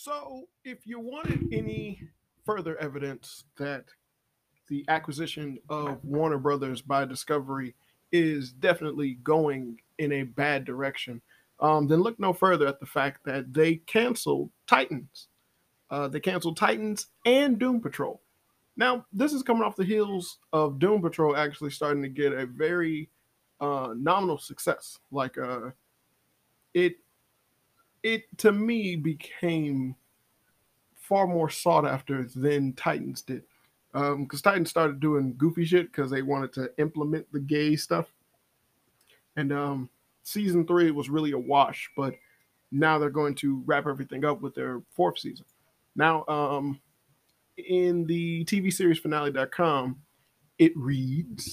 So, if you wanted any further evidence that the acquisition of Warner Brothers by Discovery is definitely going in a bad direction, then look no further at the fact that they canceled Titans. They canceled Titans and Doom Patrol. Now, this is coming off the heels of Doom Patrol actually starting to get a very nominal success. It it to me became far more sought after than Titans did. Because Titans started doing goofy shit because they wanted to implement the gay stuff, and season three was really a wash. But now they're going to wrap everything up with their fourth season. Now, in the TV series finale.com, it reads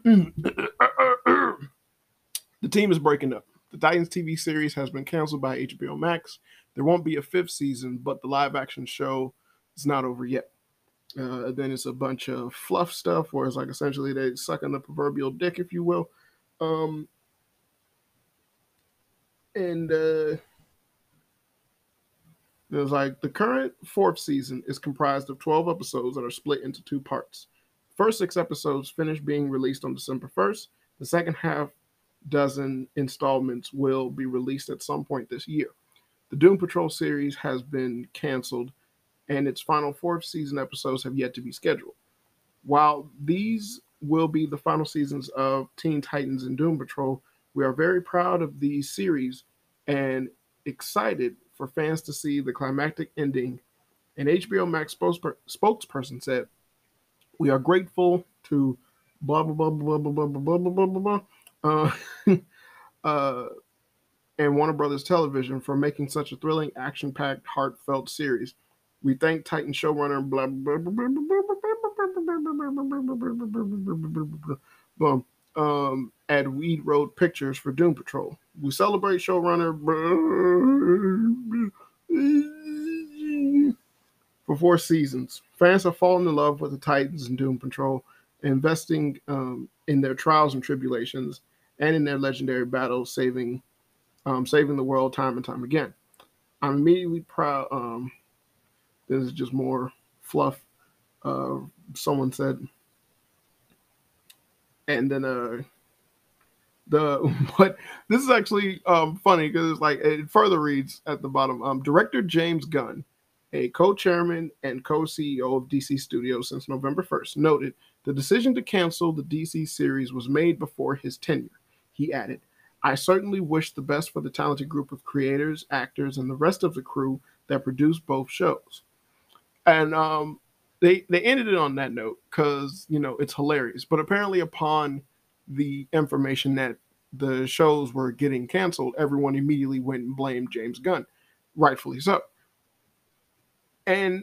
the team is breaking up. The Titans TV series has been canceled by HBO Max. There won't be a fifth season, but the live action show is not over yet. Then it's a bunch of fluff stuff where it's like essentially they suck on the proverbial dick, if you will. Um, and There's like the current fourth season is comprised of 12 episodes that are split into two parts. The first six episodes finished being released on December 1st. The second half dozen installments will be released at some point this year. The Doom Patrol series has been canceled, and its final fourth season episodes have yet to be scheduled. While these will be the final seasons of Teen Titans and Doom Patrol, we are very proud of these series and excited for fans to see the climactic ending. An HBO Max spokesperson said, "We are grateful to blah blah blah blah blah blah blah blah blah blah blah, uh, and Warner Brothers Television for making such a thrilling, action-packed, heartfelt series. We thank Titan showrunner blah blah blah blah blah blah at Weed Road Pictures for Doom Patrol. We celebrate showrunner for four seasons. Fans have fallen in love with the Titans and Doom Patrol, investing in their trials and tribulations and in their legendary battles, saving the world time and time again. I'm immediately proud. This is just more fluff. Someone said, and then the what this is actually funny because it's like it further reads at the bottom. Director James Gunn, a co-chairman and co-CEO of DC Studios since November 1st, noted the decision to cancel the DC series was made before his tenure. He added, "I certainly wish the best for the talented group of creators, actors, and the rest of the crew that produced both shows." And they ended it on that note because it's hilarious. But apparently, upon the information that the shows were getting canceled, everyone immediately went and blamed James Gunn, rightfully so. And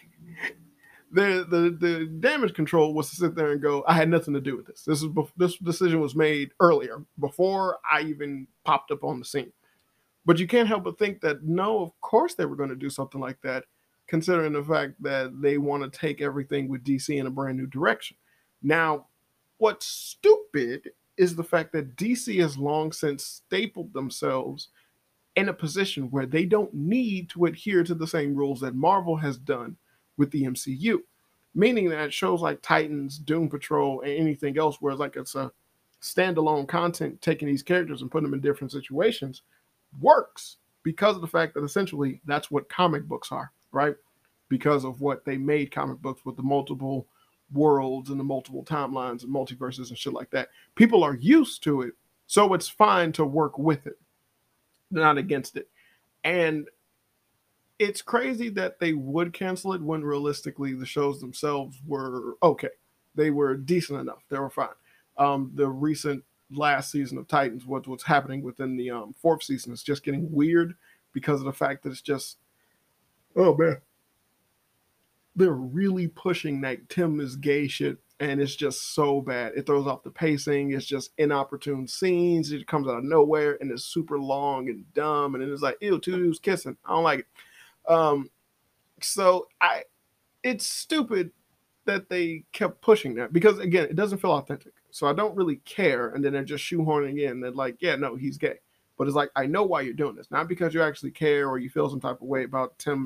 the damage control was to sit there and go, "I had nothing to do with this. This decision was made earlier, before I even popped up on the scene." But you can't help but think that no, of course they were going to do something like that, considering the fact that they want to take everything with DC in a brand new direction. Now, what's stupid is the fact that DC has long since stapled themselves in a position where they don't need to adhere to the same rules that Marvel has done with the MCU. Meaning that shows like Titans, Doom Patrol, and anything else where it's a standalone content, taking these characters and putting them in different situations, works because of the fact that essentially that's what comic books are, right? Because of what they made comic books with the multiple worlds and the multiple timelines and multiverses and shit like that. People are used to it, so it's fine to work with it, not against it. And it's crazy that they would cancel it when realistically the shows themselves were okay. They were decent enough. They were fine. The recent last season of Titans, what's happening within the fourth season is just getting weird because of the fact that it's just, oh man, they're really pushing that Tim is gay shit, and it's just so bad. It throws off the pacing. It's just inopportune scenes. It comes out of nowhere, and it's super long and dumb. And it's like, ew, two dudes kissing. I don't like it. Um, so it's stupid that they kept pushing that because again, it doesn't feel authentic. So I don't really care. And then they're just shoehorning in that like, yeah, no, he's gay. But it's like, I know why you're doing this, not because you actually care or you feel some type of way about Tim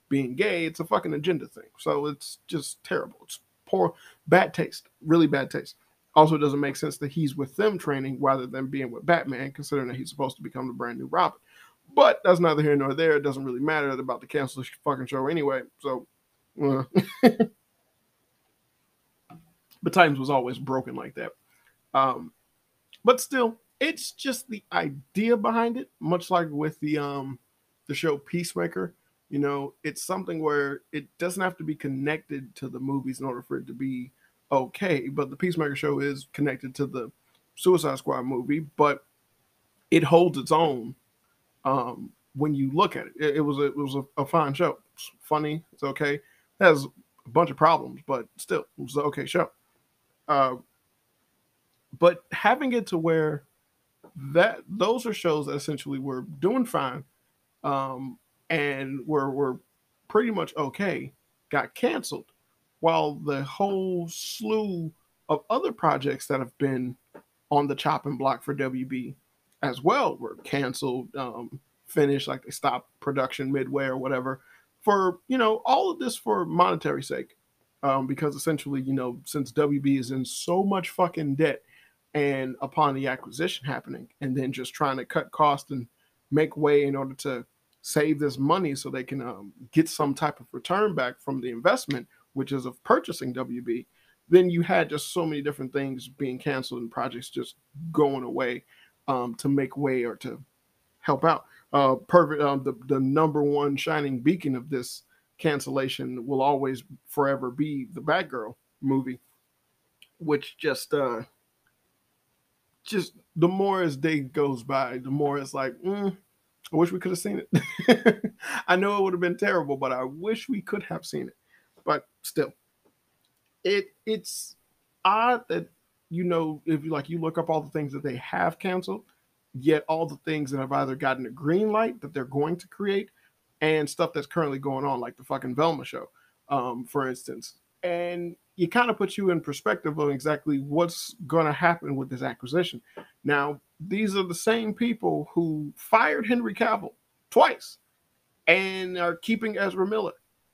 being gay. It's a fucking agenda thing. So it's just terrible. It's poor, bad taste, really bad taste. Also, it doesn't make sense that he's with them training rather than being with Batman, considering that he's supposed to become the brand new Robin. But that's neither here nor there. It doesn't really matter. They're about to cancel the fucking show anyway. So, but Titans was always broken like that. But still, it's just the idea behind it, much like with the show Peacemaker. You know, it's something where it doesn't have to be connected to the movies in order for it to be okay. But the Peacemaker show is connected to the Suicide Squad movie, but it holds its own when you look at it. It was a fine show. It's funny. It's okay. It has a bunch of problems, but still, it was an okay show. But having it to where that those are shows that essentially were doing fine, and were pretty much okay, got canceled, while the whole slew of other projects that have been on the chopping block for WB as well were canceled, finished, like they stopped production midway or whatever, for all of this for monetary sake, because essentially since WB is in so much fucking debt, and upon the acquisition happening, and then just trying to cut costs and make way in order to save this money so they can get some type of return back from the investment, which is of purchasing WB, then you had just so many different things being canceled and projects just going away, to make way or to help out. The number one shining beacon of this cancellation will always forever be the Batgirl movie, which just the more as day goes by, the more it's like, I wish we could have seen it. I know it would have been terrible, but I wish we could have seen it. But still, it's odd that if you look up all the things that they have canceled, yet all the things that have either gotten a green light that they're going to create, and stuff that's currently going on, like the fucking Velma show, for instance. And it kind of puts you in perspective of exactly what's going to happen with this acquisition. Now, these are the same people who fired Henry Cavill twice and are keeping Ezra Miller.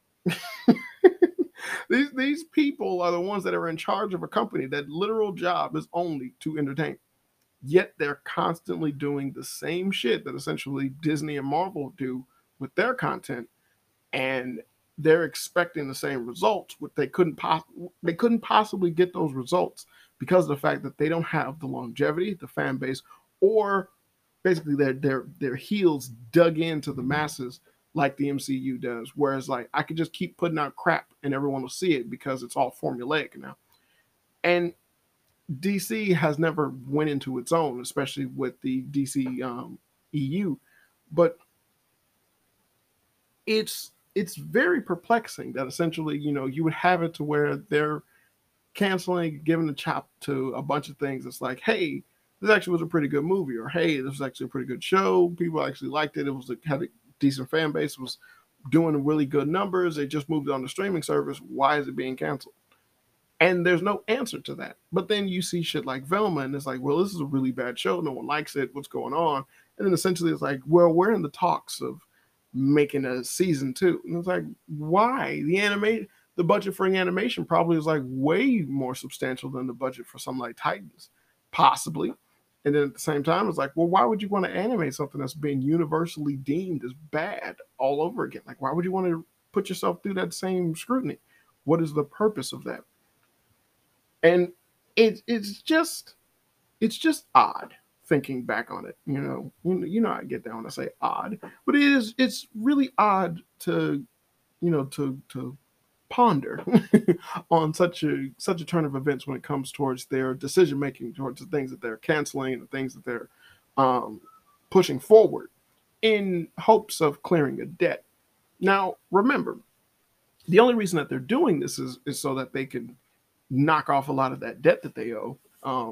These people are the ones that are in charge of a company that literal job is only to entertain. Yet they're constantly doing the same shit that essentially Disney and Marvel do with their content, and they're expecting the same results. But they couldn't possibly get those results because of the fact that they don't have the longevity, the fan base, or basically their heels dug into the masses like the MCU does. Whereas like I could just keep putting out crap and everyone will see it because it's all formulaic now. And DC has never went into its own, especially with the DC EU. But it's very perplexing that essentially, you would have it to where they're canceling, giving the chop to a bunch of things. It's like, hey, this actually was a pretty good movie, or hey, this was actually a pretty good show. People actually liked it. Had a decent fan base, was doing really good numbers. They just moved on to streaming service. Why is it being canceled? And there's no answer to that. But then you see shit like Velma, and it's like, well, this is a really bad show. No one likes it. What's going on? And then essentially it's like, well, we're in the talks of making a season 2. And it's like, why? The budget for an animation probably is like way more substantial than the budget for something like Titans, possibly. And then at the same time, it's like, well, why would you want to animate something that's being universally deemed as bad all over again? Like, why would you want to put yourself through that same scrutiny? What is the purpose of that? And it's just odd thinking back on it. I get down when I say odd, but it's really odd to to ponder on such a turn of events when it comes towards their decision making, towards the things that they're canceling, the things that they're pushing forward in hopes of clearing a debt. Now, remember, the only reason that they're doing this is so that they can knock off a lot of that debt that they owe.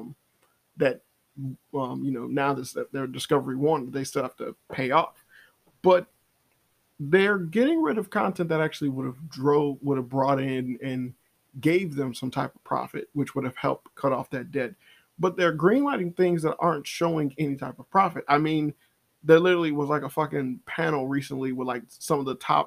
Now that they're Discovery One, they still have to pay off. But they're getting rid of content that actually would have brought in and gave them some type of profit, which would have helped cut off that debt. But they're greenlighting things that aren't showing any type of profit. I mean, there literally was like a fucking panel recently with like some of the top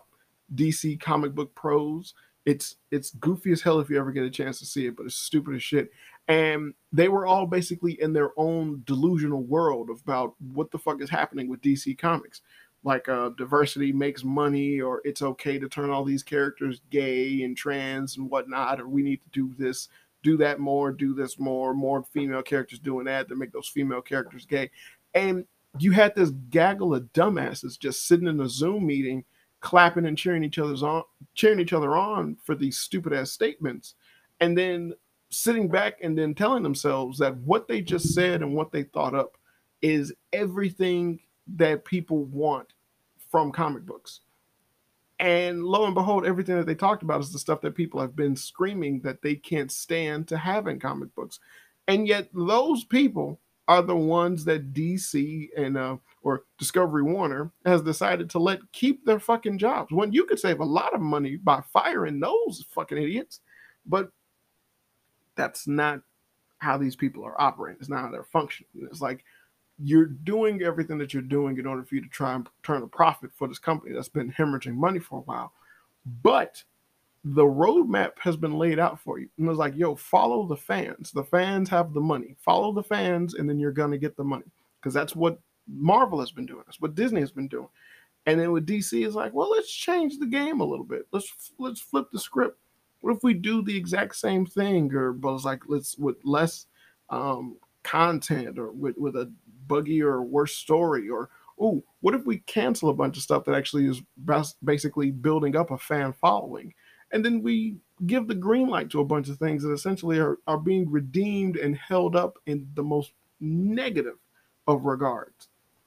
DC Comic Book Pros. It's goofy as hell if you ever get a chance to see it, but it's stupid as shit. And they were all basically in their own delusional world about what the fuck is happening with DC Comics. Like diversity makes money, or it's okay to turn all these characters gay and trans and whatnot, or we need to do this, do that more, do this more female characters doing that to make those female characters gay. And you had this gaggle of dumbasses just sitting in a Zoom meeting, clapping and cheering each other on for these stupid ass statements, and then sitting back and then telling themselves that what they just said and what they thought up is everything that people want from comic books. And lo and behold, everything that they talked about is the stuff that people have been screaming that they can't stand to have in comic books. And yet, those people are the ones that DC and or Discovery Warner has decided to let keep their fucking jobs. When you could save a lot of money by firing those fucking idiots, but that's not how these people are operating. It's not how they're functioning. It's like you're doing everything that you're doing in order for you to try and turn a profit for this company that's been hemorrhaging money for a while. But the roadmap has been laid out for you. And it's like, yo, follow the fans. The fans have the money. Follow the fans, and then you're going to get the money. Because that's what Marvel has been doing. That's what Disney has been doing. And then with DC, it's like, well, let's change the game a little bit. Let's flip the script. What if we do the exact same thing, or but it's like let's with less content, or with a buggier or worse story, or oh, what if we cancel a bunch of stuff that actually is basically building up a fan following, and then we give the green light to a bunch of things that essentially are being redeemed and held up in the most negative of regards.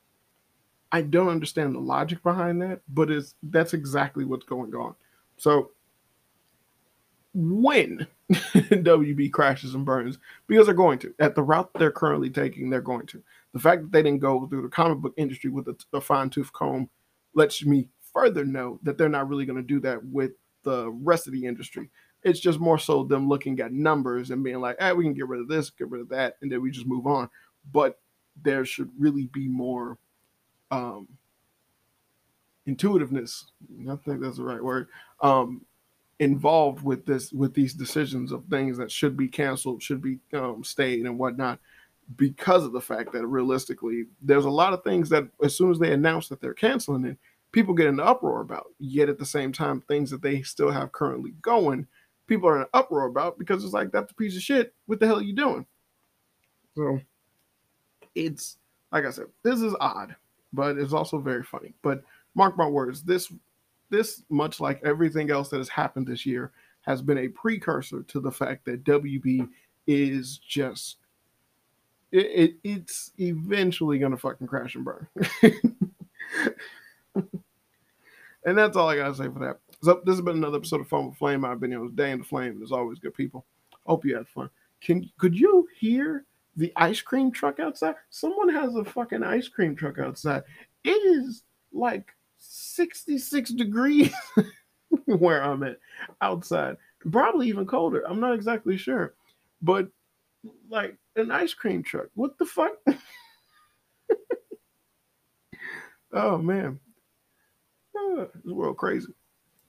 I don't understand the logic behind that, but that's exactly what's going on. So when WB crashes and burns, because they're going to, at the route they're currently taking, they're going to. The fact that they didn't go through the comic book industry with a fine tooth comb lets me further know that they're not really going to do that with the rest of the industry. It's just more so them looking at numbers and being like, we can get rid of this, get rid of that, and then we just move on. But there should really be more intuitiveness. I think that's the right word. Involved with these decisions of things that should be canceled, should be stayed, and whatnot, because of the fact that realistically, there's a lot of things that as soon as they announce that they're canceling it, people get in an uproar about. Yet at the same time, things that they still have currently going, people are in an uproar about because it's like, that's a piece of shit. What the hell are you doing? So it's like I said, this is odd, but it's also very funny. But mark my words, this much like everything else that has happened this year has been a precursor to the fact that WB is just it's eventually gonna fucking crash and burn. And that's all I gotta say for that. So this has been another episode of Fun with Flame. I've been here Day in the Flame. There's always good people. Hope you had fun. Could you hear the ice cream truck outside? Someone has a fucking ice cream truck outside. It is like 66 degrees where I'm at outside. Probably even colder. I'm not exactly sure. But like an ice cream truck. What the fuck? Oh man. This world crazy.